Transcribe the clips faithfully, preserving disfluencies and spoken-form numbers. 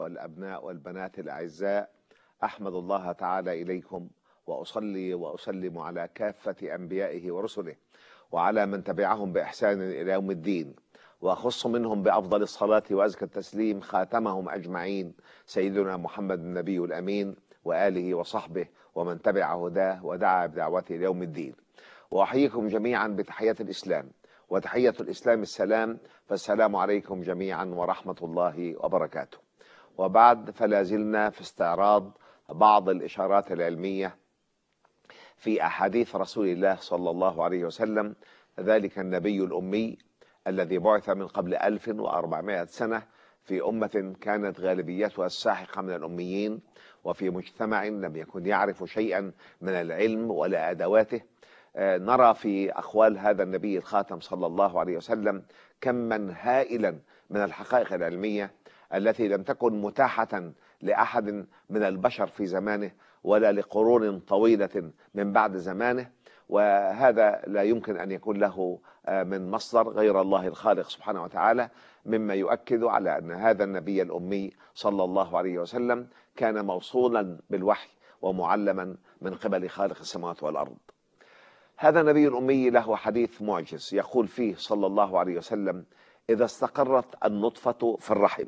والأبناء والبنات الأعزاء، أحمد الله تعالى إليكم وأصلي وأسلم على كافة أنبيائه ورسله وعلى من تبعهم بإحسان إلى يوم الدين، وأخص منهم بأفضل الصلاة وأزكى التسليم خاتمهم أجمعين سيدنا محمد النبي الأمين وآله وصحبه ومن تبع هداه ودعا بدعوته ليوم الدين. وأحييكم جميعا بتحية الإسلام، وتحية الإسلام السلام، فالسلام عليكم جميعا ورحمة الله وبركاته. وبعد، فلا زلنا في استعراض بعض الإشارات العلمية في أحاديث رسول الله صلى الله عليه وسلم، ذلك النبي الأمي الذي بعث من قبل ألف وأربعمائة سنة في أمة كانت غالبيتها الساحقة من الأميين، وفي مجتمع لم يكن يعرف شيئا من العلم ولا أدواته. نرى في أقوال هذا النبي الخاتم صلى الله عليه وسلم كما هائلا من الحقائق العلمية التي لم تكن متاحة لأحد من البشر في زمانه ولا لقرون طويلة من بعد زمانه، وهذا لا يمكن أن يكون له من مصدر غير الله الخالق سبحانه وتعالى، مما يؤكد على أن هذا النبي الأمي صلى الله عليه وسلم كان موصولا بالوحي ومعلما من قبل خالق السماوات والأرض. هذا النبي الأمي له حديث معجز يقول فيه صلى الله عليه وسلم: إذا استقرت النطفة في الرحم،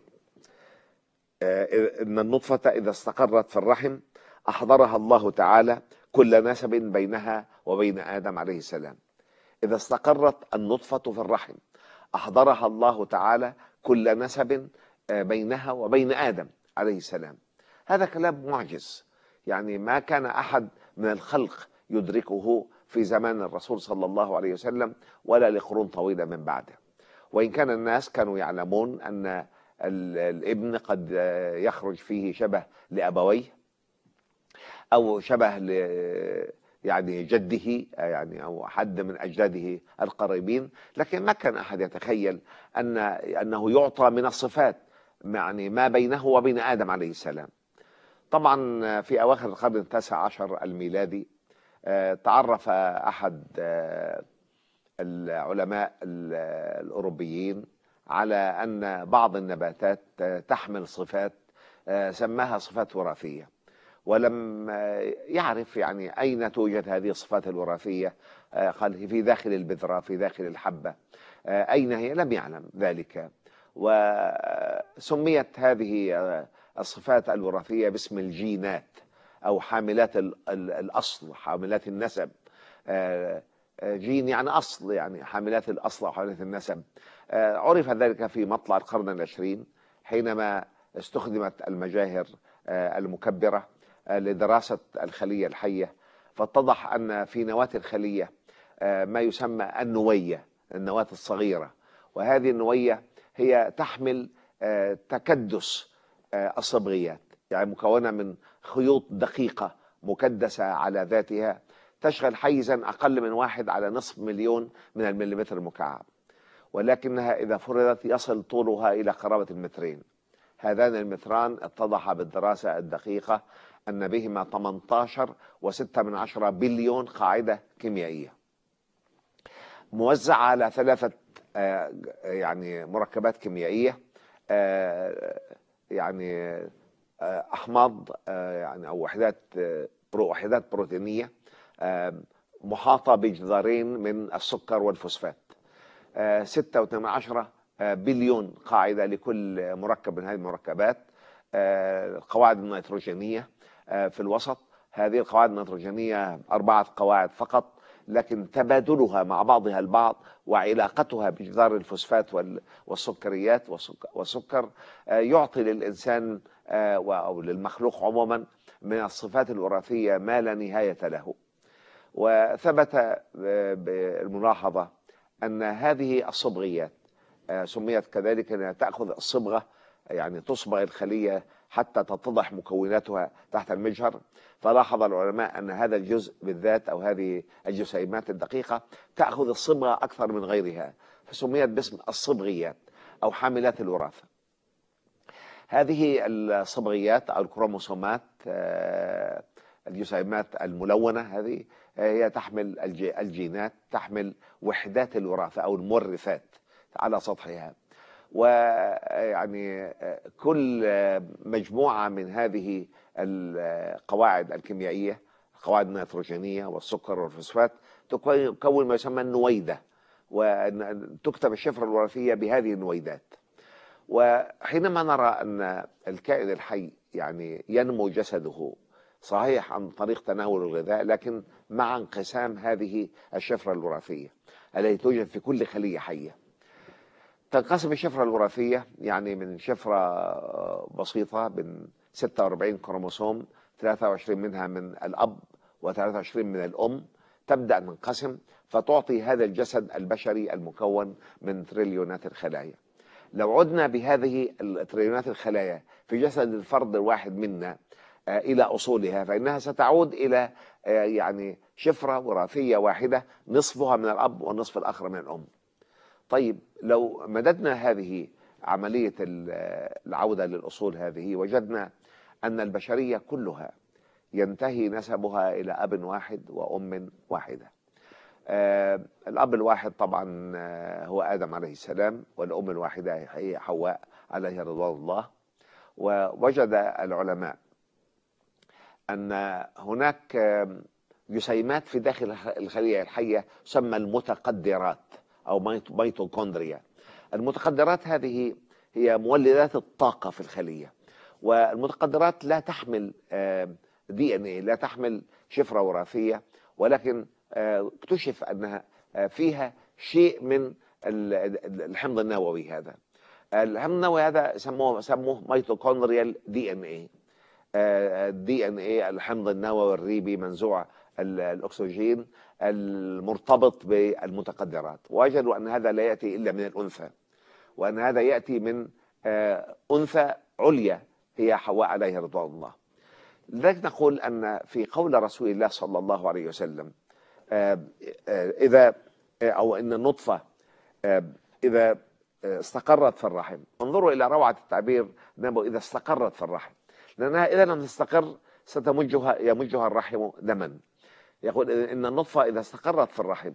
إن النطفة إذا استقرت في الرحم أحضرها الله تعالى كل نسب بينها وبين آدم عليه السلام. إذا استقرت النطفة في الرحم أحضرها الله تعالى كل نسب بينها وبين آدم عليه السلام. هذا كلام معجز، يعني ما كان أحد من الخلق يدركه في زمان الرسول صلى الله عليه وسلم ولا لقرون طويلة من بعده. وإن كان الناس كانوا يعلمون أن الابن قد يخرج فيه شبه لأبويه أو شبه ل يعني جده، يعني أو حد من أجداده القريبين، لكن ما كان أحد يتخيل أن أنه يعطى من الصفات يعني ما بينه وبين آدم عليه السلام. طبعا في أواخر القرن التاسع عشر الميلادي تعرف أحد العلماء الأوروبيين على أن بعض النباتات تحمل صفات سماها صفات وراثية، ولم يعرف يعني أين توجد هذه الصفات الوراثية. قال في داخل البذرة، في داخل الحبة، أين هي؟ لم يعلم ذلك. وسميت هذه الصفات الوراثية باسم الجينات أو حاملات الأصل، حاملات النسب. جين يعني أصل، يعني حاملات الأصل أو حاملات النسب. عرف ذلك في مطلع القرن العشرين حينما استخدمت المجاهر المكبرة لدراسة الخلية الحية، فاتضح أن في نواة الخلية ما يسمى النوية، النواة الصغيرة، وهذه النوية هي تحمل تكدس الصبغيات، يعني مكونة من خيوط دقيقة مكدسة على ذاتها تشغل حيزا أقل من واحد على نصف مليون من المليمتر المكعب، ولكنها إذا فرضت يصل طولها إلى قرابة المترين. هذان المتران اتضح بالدراسة الدقيقة أن بهما ثمانية عشر وستة من عشرة بليون قاعدة كيميائية موزعة على ثلاثة يعني مركبات كيميائية، يعني أحماض يعني أو وحدات وحدات بروتينية محاطة بجدارين من السكر والفوسفات. ستة وثمانية عشرة بليون قاعدة لكل مركب من هذه المركبات. القواعد النيتروجينية في الوسط، هذه القواعد النيتروجينية أربعة قواعد فقط، لكن تبادلها مع بعضها البعض وعلاقتها بجدار الفوسفات والسكريات والسكر يعطي للإنسان أو للمخلوق عموما من الصفات الوراثية ما لا نهاية له. وثبت بالملاحظة أن هذه الصبغيات سميت كذلك أنها تأخذ الصبغة، يعني تصبغ الخلية حتى تتضح مكوناتها تحت المجهر. فلاحظ العلماء أن هذا الجزء بالذات أو هذه الجسيمات الدقيقة تأخذ الصبغة أكثر من غيرها، فسميت باسم الصبغيات أو حاملات الوراثة. هذه الصبغيات أو الكروموسومات، الجسيمات الملونة هذه، هي تحمل الجينات، تحمل وحدات الوراثة أو المورثات على سطحها. ويعني كل مجموعة من هذه القواعد الكيميائية، القواعد النيتروجينية والسكر والفوسفات، تكون ما يسمى النويدة، وتكتب الشفرة الوراثية بهذه النويدات. وحينما نرى أن الكائن الحي يعني ينمو جسده صحيح عن طريق تناول الغذاء، لكن مع انقسام هذه الشفرة الوراثية التي توجد في كل خلية حية. تنقسم الشفرة الوراثية يعني من شفرة بسيطة من ستة وأربعين كروموسوم، ثلاثة وعشرين منها من الأب وثلاثة وعشرين من الأم، تبدأ تنقسم فتعطي هذا الجسد البشري المكون من تريليونات الخلايا. لو عدنا بهذه التريليونات الخلايا في جسد الفرد الواحد منا إلى أصولها، فإنها ستعود إلى يعني شفرة وراثية واحدة، نصفها من الأب والنصف الآخر من الأم. طيب لو مددنا هذه عملية العودة للأصول هذه، وجدنا أن البشرية كلها ينتهي نسبها إلى أب واحد وأم واحدة. آه الأب الواحد طبعا هو آدم عليه السلام، والأم الواحدة هي حواء عليها رضوان الله. ووجد العلماء أن هناك جسيمات في داخل الخلية الحية تسمى المتقدرات أو ميتوكوندريا. المتقدرات هذه هي مولدات الطاقة في الخلية، والمتقدرات لا تحمل دي ان ايه، لا تحمل شفرة وراثية، ولكن اكتشف أنها فيها شيء من الحمض النووي. هذا الحمض النووي هذا سموه سموه ميتوكوندريال دي ان ايه. الدي ان ايه الحمض النووي الريبي منزوع الاكسجين المرتبط بالمتقدرات. وجدوا ان هذا لا ياتي الا من الانثى، وان هذا ياتي من انثى عليا هي حواء عليها رضوان الله. لذلك نقول ان في قول رسول الله صلى الله عليه وسلم اذا او ان النطفه اذا استقرت في الرحم، انظروا الى روعه التعبير، اذا استقرت في الرحم، لأنها إذا لم تستقر ستمجها يمجها الرحم دما. يقول إن النطفة إذا استقرت في الرحم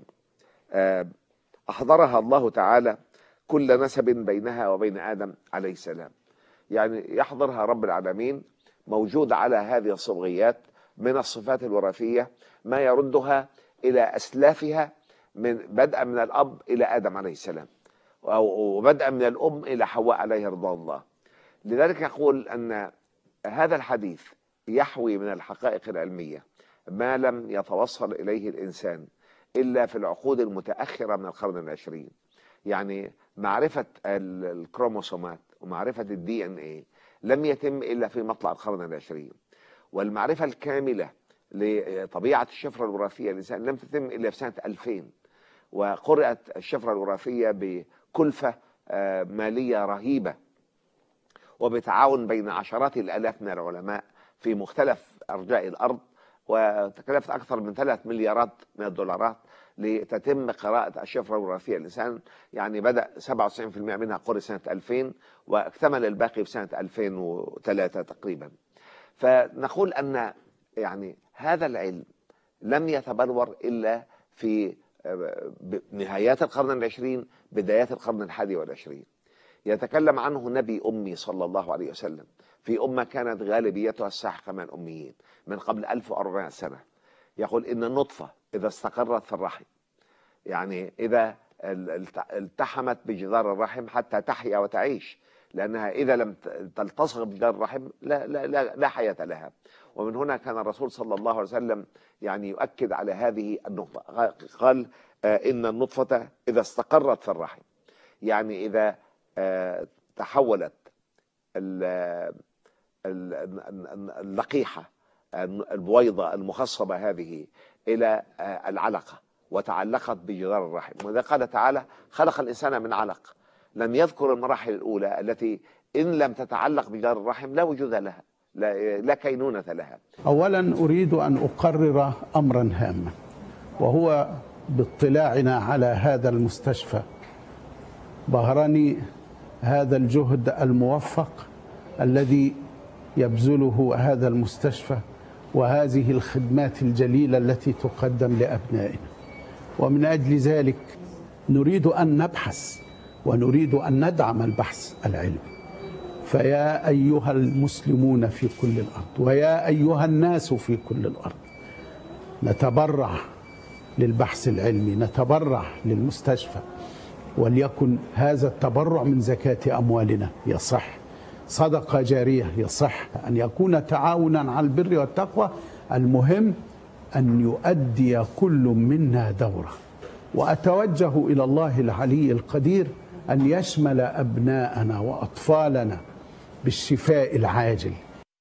أحضرها الله تعالى كل نسب بينها وبين آدم عليه السلام. يعني يحضرها رب العالمين موجود على هذه الصبغيات من الصفات الوراثية ما يردها إلى أسلافها، من بدءا من الأب إلى آدم عليه السلام، وبدءا من الأم إلى حواء عليها رضوان الله. لذلك يقول أن هذا الحديث يحوي من الحقائق العلمية ما لم يتوصل إليه الإنسان إلا في العقود المتأخرة من القرن العشرين. يعني معرفة الكروموسومات ومعرفة الدي ان ايه لم يتم إلا في مطلع القرن العشرين، والمعرفة الكاملة لطبيعة الشفرة الوراثية للإنسان لم تتم إلا في سنة ألفين، وقرأت الشفرة الوراثية بكلفة مالية رهيبة وبتعاون بين عشرات الآلاف من العلماء في مختلف أرجاء الأرض، وتكلفت أكثر من ثلاث مليارات من الدولارات لتتم قراءة الشفرة الوراثية للإنسان. يعني بدأ سبعة وتسعين بالمئة منها قرأ سنة ألفين، واكتمل الباقي في سنة ألفين وثلاثة تقريبا. فنقول أن يعني هذا العلم لم يتبلور إلا في نهايات القرن العشرين بدايات القرن الحادي والعشرين. يتكلم عنه نبي أمي صلى الله عليه وسلم في أمة كانت غالبيتها الساحقة من الأميين من قبل ألف وأربعمائة سنة. يقول إن النطفة إذا استقرت في الرحم، يعني إذا التحمت بجدار الرحم حتى تحيا وتعيش، لأنها إذا لم تلتصق بجدار الرحم لا, لا, لا, لا حياة لها. ومن هنا كان الرسول صلى الله عليه وسلم يعني يؤكد على هذه النقطة، قال إن النطفة إذا استقرت في الرحم، يعني إذا تحولت اللقيحة البويضة المخصبة هذه إلى العلقة وتعلقت بجدار الرحم. وإذا قال تعالى خلق الإنسان من علق، لم يذكر المراحل الأولى التي إن لم تتعلق بجدار الرحم لا وجود لها، لا, لا كينونة لها. أولا أريد أن أقرر أمرا هاما، وهو باطلاعنا على هذا المستشفى بهرني هذا الجهد الموفق الذي يبذله هذا المستشفى وهذه الخدمات الجليلة التي تقدم لأبنائنا. ومن أجل ذلك نريد أن نبحث ونريد أن ندعم البحث العلمي. فيا أيها المسلمون في كل الأرض ويا أيها الناس في كل الأرض، نتبرع للبحث العلمي، نتبرع للمستشفى، وليكن هذا التبرع من زكاة أموالنا، يصح صدقة جارية، يصح أن يكون تعاونا على البر والتقوى. المهم أن يؤدي كل منا دوره. وأتوجه إلى الله العلي القدير أن يشمل أبناءنا وأطفالنا بالشفاء العاجل.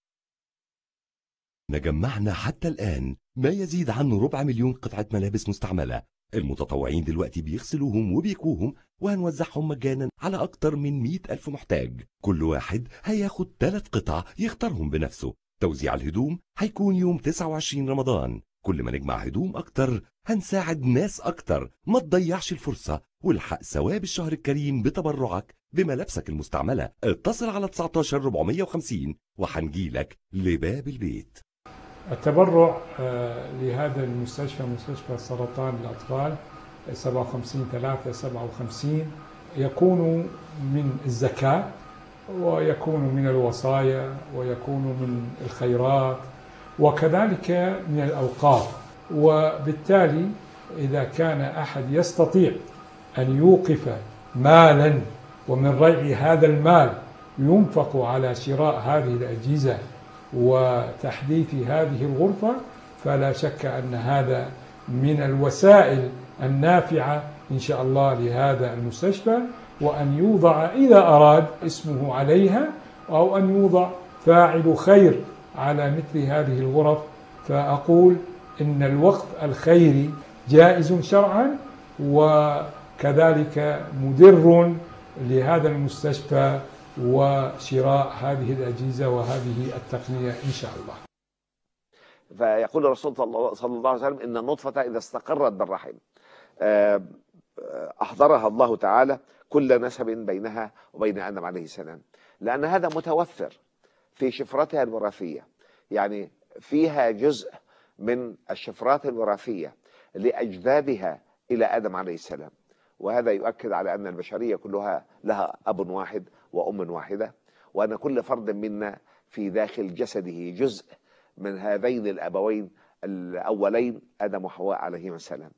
جمعنا حتى الآن ما يزيد عن ربع مليون قطعة ملابس مستعملة. المتطوعين دلوقتي بيغسلوهم وبيكوهم وهنوزعهم مجانا على أكتر من مئة ألف محتاج. كل واحد هياخد ثلاث قطع يختارهم بنفسه. توزيع الهدوم هيكون يوم تسعة وعشرين رمضان. كل ما نجمع هدوم أكتر هنساعد ناس أكتر. ما تضيعش الفرصة والحق ثواب الشهر الكريم بتبرعك بملابسك المستعملة. اتصل على تسعتاشر أربعمية وخمسين وحنجيلك لباب البيت. التبرع لهذا المستشفى، مستشفى سرطان الأطفال سبعة وخمسين ثلاثة سبعة وخمسين، يكون من الزكاة ويكون من الوصايا ويكون من الخيرات وكذلك من الأوقاف. وبالتالي إذا كان أحد يستطيع أن يوقف مالا ومن ريع هذا المال ينفق على شراء هذه الأجهزة وتحديث هذه الغرفة، فلا شك أن هذا من الوسائل النافعة إن شاء الله لهذا المستشفى، وأن يوضع إذا أراد اسمه عليها أو أن يوضع فاعل خير على مثل هذه الغرف. فأقول إن الوقف الخيري جائز شرعا وكذلك مدر لهذا المستشفى وشراء هذه الأجهزة وهذه التقنية إن شاء الله. فيقول الرسول صلى الله عليه وسلم إن النطفة إذا استقرت بالرحم أحضرها الله تعالى كل نسب بينها وبين آدم عليه السلام، لأن هذا متوفر في شفرتها الوراثية، يعني فيها جزء من الشفرات الوراثية لأجدادها إلى آدم عليه السلام. وهذا يؤكد على أن البشرية كلها لها أب واحد وأم واحدة، وأن كل فرد منا في داخل جسده جزء من هذين الأبوين الأولين آدم وحواء عليهما السلام.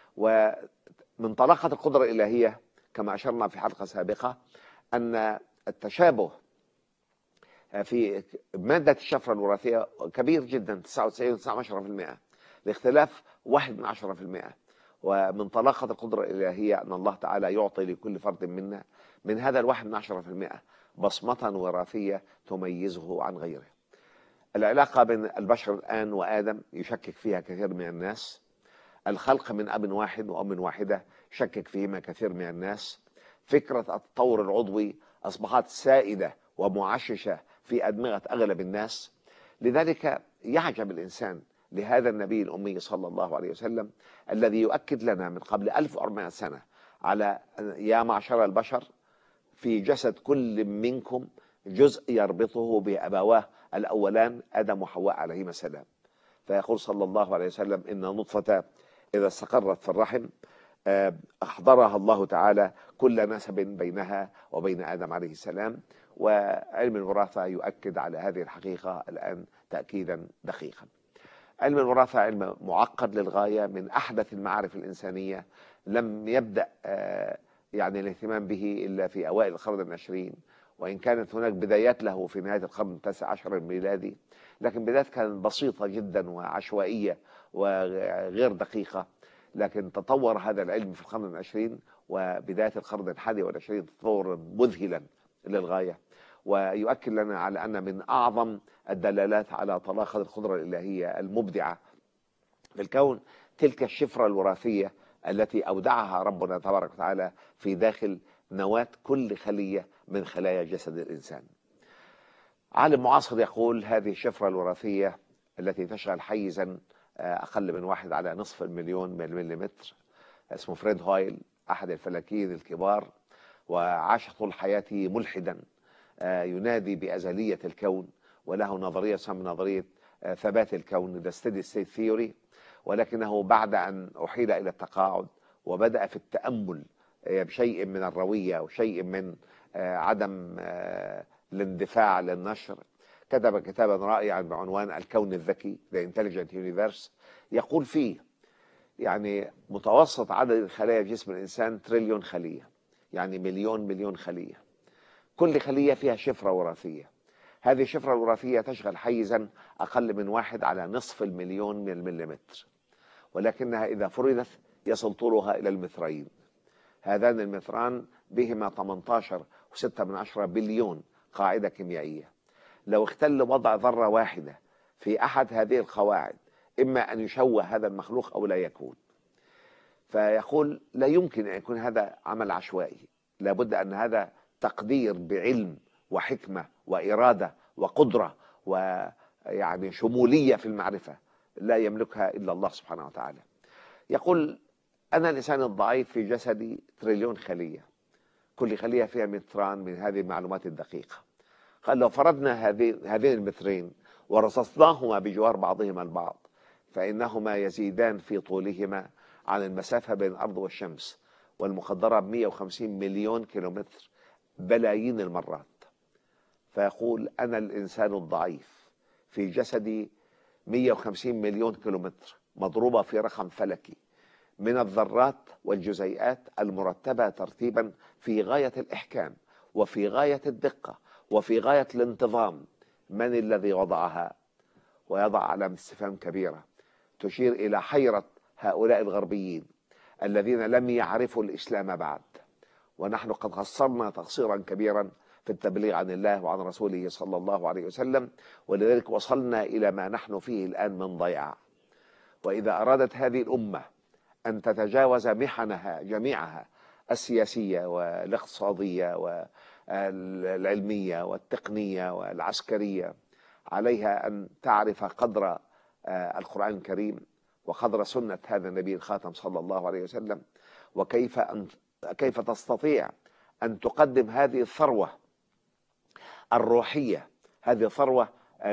ومن طلاقة القدرة الإلهية كما أشرنا في حلقة سابقة أن التشابه في مادة الشفرة الوراثية كبير جدا، تسعة وتسعين وتسعة عشرة بالمئة، الاختلاف واحد من عشرة في المئة. ومن طلاقة القدرة الإلهية أن الله تعالى يعطي لكل فرد منا من هذا الواحد من عشرة في المئة بصمة وراثية تميزه عن غيره. العلاقة بين البشر الآن وآدم يشكك فيها كثير من الناس. الخلق من أب واحد وأم واحدة يشكك فيهما كثير من الناس. فكرة التطور العضوي أصبحت سائدة ومعششة في أدمغة أغلب الناس. لذلك يعجب الإنسان لهذا النبي الأمي صلى الله عليه وسلم الذي يؤكد لنا من قبل ألف وأربعمائة سنة على يا معشر البشر في جسد كل منكم جزء يربطه بأبواه الأولان آدم وحواء عليهما السلام. فيقول صلى الله عليه وسلم إن نطفة إذا استقرت في الرحم أحضرها الله تعالى كل نسب بينها وبين آدم عليه السلام. وعلم الوراثة يؤكد على هذه الحقيقة الآن تأكيدا دقيقا. علم الوراثة علم معقد للغاية، من أحدث المعارف الإنسانية، لم يبدأ يعني الاهتمام به إلا في أوائل القرن العشرين، وإن كانت هناك بدايات له في نهاية القرن التاسع عشر الميلادي، لكن بدايات كانت بسيطة جدا وعشوائية وغير دقيقة. لكن تطور هذا العلم في القرن العشرين وبداية القرن الحادي والعشرين تطورا مذهلا للغاية، ويؤكد لنا على أن من أعظم الدلالات على طلاقة القدرة الإلهية المبدعة في الكون تلك الشفرة الوراثية التي أودعها ربنا تبارك وتعالى في داخل نواة كل خلية من خلايا جسد الإنسان. عالم معاصر يقول هذه الشفرة الوراثية التي تشغل حيزا أقل من واحد على نصف المليون من المليمتر، اسمه فريد هويل، أحد الفلكيين الكبار، وعاش طول حياته ملحدا ينادي بأزلية الكون، وله نظرية تسمى نظرية ثبات الكون The Steady State Theory. ولكنه بعد أن أحيل إلى التقاعد وبدأ في التأمل بشيء من الروية وشيء من عدم الاندفاع للنشر، كتب كتابا رائعا بعنوان الكون الذكي The Intelligent Universe، يقول فيه يعني متوسط عدد الخلايا في جسم الإنسان تريليون خلية، يعني مليون مليون خلية، كل خلية فيها شفرة وراثية. هذه الشفرة الوراثية تشغل حيزا أقل من واحد على نصف المليون من المليمتر، ولكنها إذا فرضت يصل طولها إلى المترين. هذان المتران بهما ثمانية عشر وستة من عشرة بليون قاعدة كيميائية. لو اختل وضع ذرة واحدة في أحد هذه القواعد إما أن يشوه هذا المخلوق أو لا يكون. فيقول لا يمكن أن يكون هذا عمل عشوائي، لابد أن هذا تقدير بعلم وحكمة وإرادة وقدرة ويعني شمولية في المعرفة لا يملكها إلا الله سبحانه وتعالى. يقول أنا الإنسان الضعيف في جسدي تريليون خلية، كل خلية فيها متران من هذه المعلومات الدقيقة. قال لو فرضنا هذين المترين ورصصناهما بجوار بعضهما البعض فإنهما يزيدان في طولهما عن المسافة بين الأرض والشمس والمقدرة ب مئة وخمسين مليون كيلومتر بلايين المرات. فيقول أنا الإنسان الضعيف في جسدي مئة وخمسين مليون كيلومتر مضروبة في رقم فلكي من الذرات والجزيئات المرتبة ترتيبا في غاية الإحكام وفي غاية الدقة وفي غاية الانتظام. من الذي وضعها؟ ويضع علامة استفهام كبيرة تشير إلى حيرة هؤلاء الغربيين الذين لم يعرفوا الإسلام بعد. ونحن قد قصرنا تقصيرا كبيرا في التبليغ عن الله وعن رسوله صلى الله عليه وسلم، ولذلك وصلنا إلى ما نحن فيه الآن من ضياع. وإذا أرادت هذه الأمة أن تتجاوز محنها جميعها السياسية والاقتصادية والعلمية والتقنية والعسكرية، عليها أن تعرف قدر القرآن الكريم وقدر سنة هذا النبي الخاتم صلى الله عليه وسلم، وكيف أن كيف تستطيع أن تقدم هذه الثروة الروحية، هذه الثروة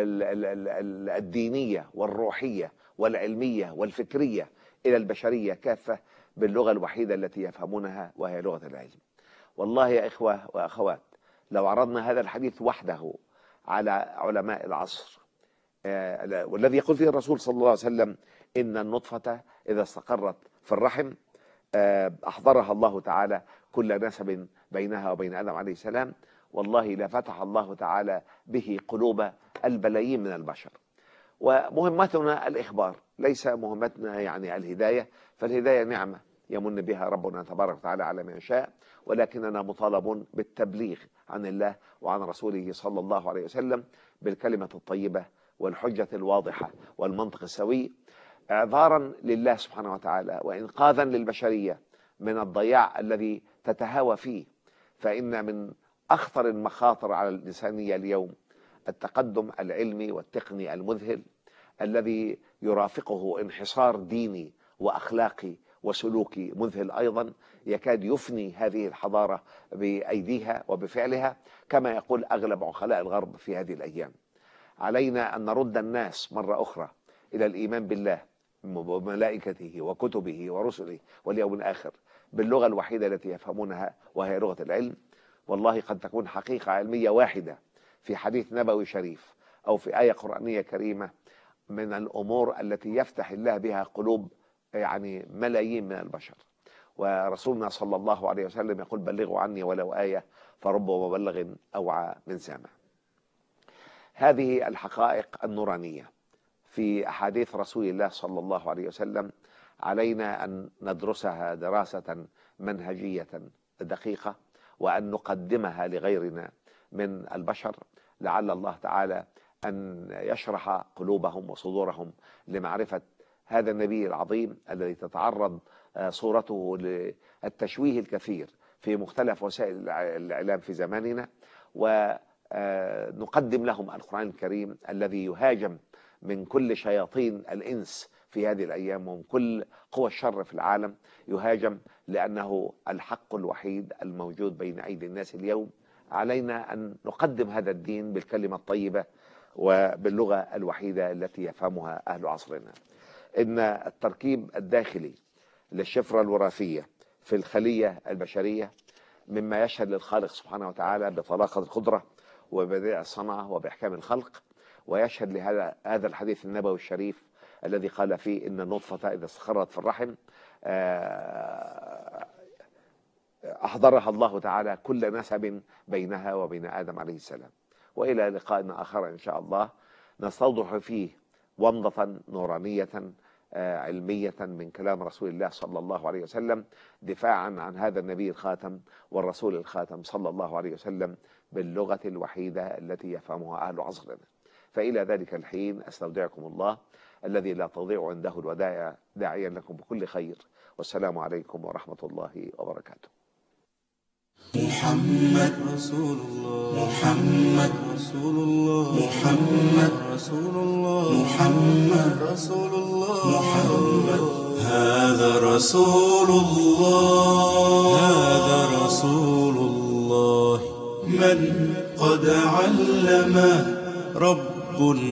الدينية والروحية والعلمية والفكرية إلى البشرية كافة باللغة الوحيدة التي يفهمونها وهي لغة العلم. والله يا إخوة وأخوات، لو عرضنا هذا الحديث وحده على علماء العصر والذي يقول فيه الرسول صلى الله عليه وسلم إن النطفة إذا استقرت في الرحم أحضرها الله تعالى كل نسب بينها وبين آدم عليه السلام، والله لفتح الله تعالى به قلوب البلايين من البشر. ومهمتنا الإخبار، ليس مهمتنا يعني الهداية، فالهداية نعمة يمن بها ربنا تبارك وتعالى على من يشاء، ولكننا مطالبون بالتبليغ عن الله وعن رسوله صلى الله عليه وسلم بالكلمة الطيبة والحجة الواضحة والمنطق السوي، إعذارا لله سبحانه وتعالى وإنقاذا للبشرية من الضياع الذي تتهاوى فيه. فإن من أخطر المخاطر على الإنسانية اليوم التقدم العلمي والتقني المذهل الذي يرافقه انحصار ديني وأخلاقي وسلوكي مذهل أيضا، يكاد يفني هذه الحضارة بأيديها وبفعلها كما يقول أغلب عقلاء الغرب في هذه الأيام. علينا أن نرد الناس مرة أخرى إلى الإيمان بالله وملائكته وكتبه ورسله واليوم الآخر باللغة الوحيدة التي يفهمونها وهي لغة العلم. والله قد تكون حقيقة علمية واحدة في حديث نبوي شريف أو في آية قرآنية كريمة من الأمور التي يفتح الله بها قلوب يعني ملايين من البشر. ورسولنا صلى الله عليه وسلم يقول بلغوا عني ولو آية فرب مبلغ أوعى من سامع. هذه الحقائق النورانية في أحاديث رسول الله صلى الله عليه وسلم علينا أن ندرسها دراسة منهجية دقيقة وأن نقدمها لغيرنا من البشر، لعل الله تعالى أن يشرح قلوبهم وصدورهم لمعرفة هذا النبي العظيم الذي تتعرض صورته للتشويه الكثير في مختلف وسائل الإعلام في زماننا، ونقدم لهم القرآن الكريم الذي يهاجم من كل شياطين الإنس في هذه الأيام ومن كل قوى الشر في العالم، يهاجم لأنه الحق الوحيد الموجود بين أيدي الناس اليوم. علينا أن نقدم هذا الدين بالكلمة الطيبة وباللغة الوحيدة التي يفهمها أهل عصرنا. إن التركيب الداخلي للشفرة الوراثية في الخلية البشرية، مما يشهد للخالق سبحانه وتعالى بطلاقة القدرة وبديع الصنعة وبإحكام الخلق، ويشهد لهذا هذا الحديث النبوي الشريف الذي قال فيه إن النطفة إذا استقرت في الرحم أحضرها الله تعالى كل نسب بينها وبين آدم عليه السلام. وإلى لقاء آخر إن شاء الله نستوضح فيه ومضة نورانية علمية من كلام رسول الله صلى الله عليه وسلم، دفاعا عن هذا النبي الخاتم والرسول الخاتم صلى الله عليه وسلم باللغة الوحيدة التي يفهمها أهل عصرنا. فإلى ذلك الحين أستودعكم الله الذي لا تضيع عنده الودائع، داعيا لكم بكل خير، والسلام عليكم ورحمة الله وبركاته. محمد رسول الله، محمد رسول الله، محمد رسول الله، محمد رسول الله، محمد هذا رسول الله، هذا رسول الله من قد علم رب